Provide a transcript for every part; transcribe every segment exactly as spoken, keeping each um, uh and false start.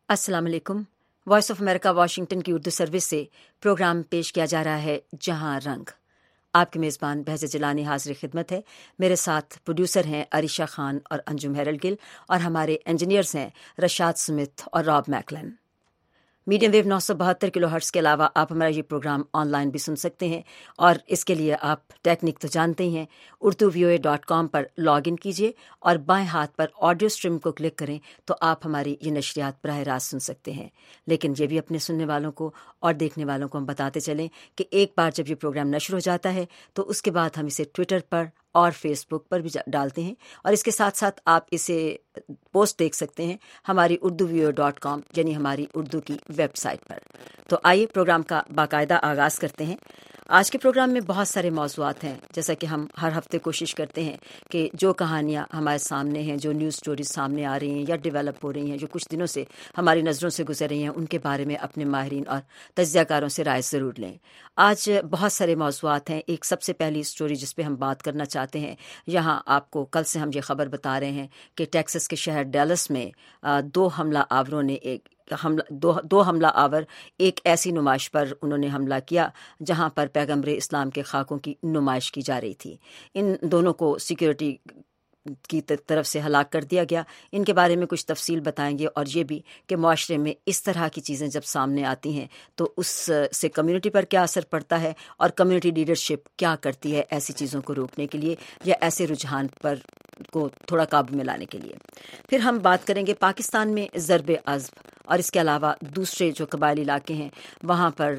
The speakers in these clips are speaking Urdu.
السلام علیکم۔ وائس آف امریکہ واشنگٹن کی اردو سروس سے پروگرام پیش کیا جا رہا ہے جہاں رنگ۔ آپ کے میزبان بہزت جیلانی حاضر خدمت ہے۔ میرے ساتھ پروڈیوسر ہیں عریشہ خان اور انجم ہیرل گل، اور ہمارے انجینئرز ہیں رشاد سمتھ اور راب میکلن۔ میڈیم ویو نو سو بہتر کلو ہرٹز کے علاوہ آپ ہمارا یہ پروگرام آن لائن بھی سن سکتے ہیں، اور اس کے لیے آپ ٹیکنیک تو جانتے ہی ہیں۔ Urdu V O A dot com پر لاگ ان کیجیے اور بائیں ہاتھ پر آڈیو اسٹریم کو کلک کریں تو آپ ہماری یہ نشریات براہ راست سن سکتے ہیں۔ لیکن یہ بھی اپنے سننے والوں کو اور دیکھنے والوں کو ہم بتاتے چلیں کہ ایک بار جب یہ پروگرام نشر ہو جاتا ہے تو اس کے بعد ہم اسے ٹویٹر پر اور فیس بک پر بھی ڈالتے ہیں، اور اس کے ساتھ ساتھ آپ اسے پوسٹ دیکھ سکتے ہیں ہماری اردو ویو ڈاٹ کام یعنی ہماری اردو کی ویب سائٹ پر۔ تو آئیے پروگرام کا باقاعدہ آغاز کرتے ہیں۔ آج کے پروگرام میں بہت سارے موضوعات ہیں، جیسا کہ ہم ہر ہفتے کوشش کرتے ہیں کہ جو کہانیاں ہمارے سامنے ہیں، جو نیوز سٹوریز سامنے آ رہی ہیں یا ڈیولپ ہو رہی ہیں، جو کچھ دنوں سے ہماری نظروں سے گزر رہی ہیں، ان کے بارے میں اپنے ماہرین اور تجزیہ کاروں سے رائے ضرور لیں۔ آج بہت سارے موضوعات ہیں۔ ایک سب سے پہلی سٹوری جس پہ ہم بات کرنا چاہتے ہیں، یہاں آپ کو کل سے ہم یہ خبر بتا رہے ہیں کہ ٹیکساس کے شہر ڈیلس میں دو حملہ آوروں نے ایک حملہ دو, دو حملہ آور ایک ایسی نمائش پر انہوں نے حملہ کیا جہاں پر پیغمبر اسلام کے خاکوں کی نمائش کی جا رہی تھی۔ ان دونوں کو سیکیورٹی کی طرف سے ہلاک کر دیا گیا۔ ان کے بارے میں کچھ تفصیل بتائیں گے، اور یہ بھی کہ معاشرے میں اس طرح کی چیزیں جب سامنے آتی ہیں تو اس سے کمیونٹی پر کیا اثر پڑتا ہے، اور کمیونٹی لیڈرشپ کیا کرتی ہے ایسی چیزوں کو روکنے کے لیے یا ایسے رجحان پر کو تھوڑا قابو میں لانے کے لیے۔ پھر ہم بات کریں گے پاکستان میں ضرب عضب، اور اس کے علاوہ دوسرے جو قبائلی علاقے ہیں وہاں پر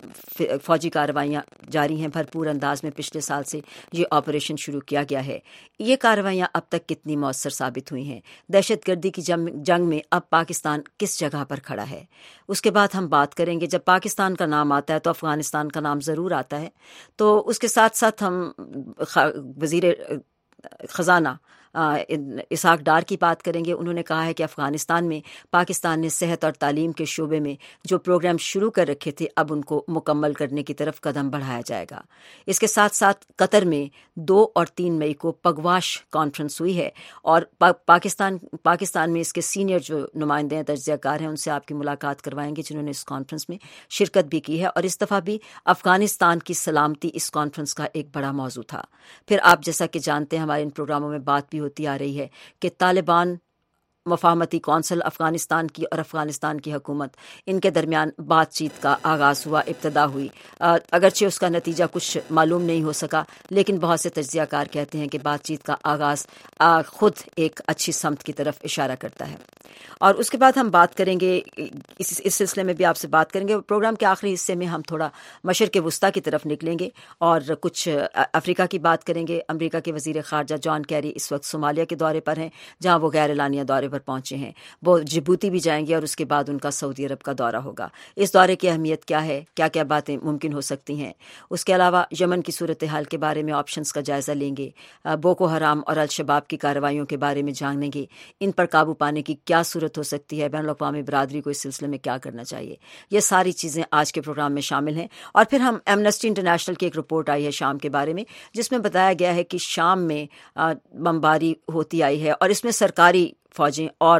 فوجی کارروائیاں جاری ہیں بھرپور انداز میں۔ پچھلے سال سے یہ آپریشن شروع کیا گیا ہے۔ یہ کارروائیاں اب تک کتنی مؤثر ثابت ہوئی ہیں؟ دہشت گردی کی جنگ میں اب پاکستان کس جگہ پر کھڑا ہے؟ اس کے بعد ہم بات کریں گے، جب پاکستان کا نام آتا ہے تو افغانستان کا نام ضرور آتا ہے، تو اس کے ساتھ ساتھ ہم وزیر خزانہ اسحاق ڈار کی بات کریں گے۔ انہوں نے کہا ہے کہ افغانستان میں پاکستان نے صحت اور تعلیم کے شعبے میں جو پروگرام شروع کر رکھے تھے اب ان کو مکمل کرنے کی طرف قدم بڑھایا جائے گا۔ اس کے ساتھ ساتھ قطر میں دو اور تین مئی کو پگواش کانفرنس ہوئی ہے، اور پا پاکستان پاکستان میں اس کے سینئر جو نمائندے ہیں، تجزیہ کار ہیں، ان سے آپ کی ملاقات کروائیں گے جنہوں نے اس کانفرنس میں شرکت بھی کی ہے، اور اس دفعہ بھی افغانستان کی سلامتی اس کانفرنس کا ایک بڑا موضوع تھا۔ پھر آپ جیسا کہ جانتے ہیں ہمارے ان پروگراموں میں بات بھی ہوتی آ رہی ہے کہ طالبان مفاہمتی کونسل افغانستان کی اور افغانستان کی حکومت ان کے درمیان بات چیت کا آغاز ہوا، ابتدا ہوئی، اگرچہ اس کا نتیجہ کچھ معلوم نہیں ہو سکا، لیکن بہت سے تجزیہ کار کہتے ہیں کہ بات چیت کا آغاز خود ایک اچھی سمت کی طرف اشارہ کرتا ہے۔ اور اس کے بعد ہم بات کریں گے، اس اس سلسلے میں بھی آپ سے بات کریں گے۔ پروگرام کے آخری حصے میں ہم تھوڑا مشرق وسطیٰ کی طرف نکلیں گے اور کچھ افریقہ کی بات کریں گے۔ امریکہ کے وزیر خارجہ جان کیری اس وقت صومالیہ کے دورے پر ہیں، جہاں وہ غیر اعلانیہ دورے پر پہنچے ہیں۔ وہ جبوتی بھی جائیں گے اور اس کے بعد ان کا سعودی عرب کا دورہ ہوگا۔ اس دورے کی اہمیت کیا ہے، کیا کیا باتیں ممکن ہو سکتی ہیں۔ اس کے علاوہ یمن کی صورتحال کے بارے میں آپشنز کا جائزہ لیں گے، بوکو حرام اور الشباب کی کارروائیوں کے بارے میں جانیں گے، ان پر قابو پانے کی کیا صورت ہو سکتی ہے، بین الاقوامی برادری کو اس سلسلے میں کیا کرنا چاہیے۔ یہ ساری چیزیں آج کے پروگرام میں شامل ہیں۔ اور پھر ہم ایمنسٹی انٹرنیشنل کی ایک رپورٹ آئی ہے شام کے بارے میں، جس میں بتایا گیا ہے کہ شام میں بمباری ہوتی آئی ہے، اور اس میں سرکاری فوجیں اور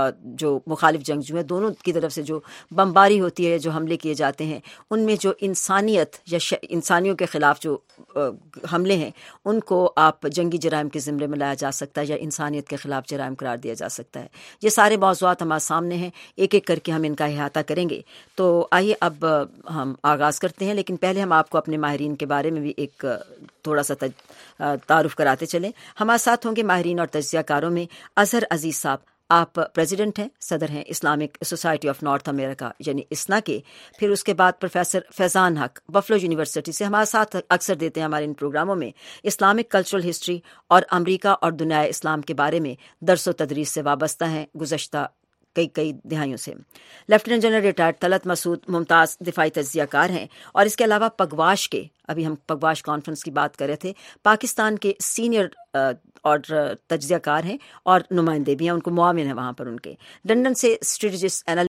جو مخالف جنگجو ہیں دونوں کی طرف سے جو بمباری ہوتی ہے، جو حملے کیے جاتے ہیں، ان میں جو انسانیت یا انسانیوں کے خلاف جو حملے ہیں ان کو آپ جنگی جرائم کے زمرے میں لایا جا سکتا ہے یا انسانیت کے خلاف جرائم قرار دیا جا سکتا ہے۔ یہ سارے موضوعات ہمارے سامنے ہیں، ایک ایک کر کے ہم ان کا احاطہ کریں گے۔ تو آئیے اب ہم آغاز کرتے ہیں، لیکن پہلے ہم آپ کو اپنے ماہرین کے بارے میں بھی ایک تھوڑا سا تعارف کراتے چلیں۔ ہمارے ساتھ ہوں گے ماہرین اور تجزیہ کاروں میں اظہر عزیز صاحب، آپ پریزیڈنٹ ہیں، صدر ہیں Islamic Society of North America یعنی اسنا کے۔ پھر اس کے بعد پروفیسر فیضان حق بفلو یونیورسٹی سے ہمارے ساتھ اکثر دیتے ہیں ہمارے ان پروگراموں میں، اسلامک کلچرل ہسٹری اور امریکہ اور دنیا اسلام کے بارے میں درس و تدریس سے وابستہ ہیں گزشتہ کئی کئی دہائیوں سے۔ Lieutenant general retired Talat Masood ممتاز دفاعی تجزیہ کار ہیں، اور اس کے علاوہ پگواش کے، ابھی ہم پگواش کانفرنس کی بات کر رہے تھے، پاکستان کے سینئر اور تجزیہ کار ہیں اور نمائندے بھی ہیں، ان کو معاون ہیں وہاں پر ان کے۔ لندن سے اسٹریٹجسٹ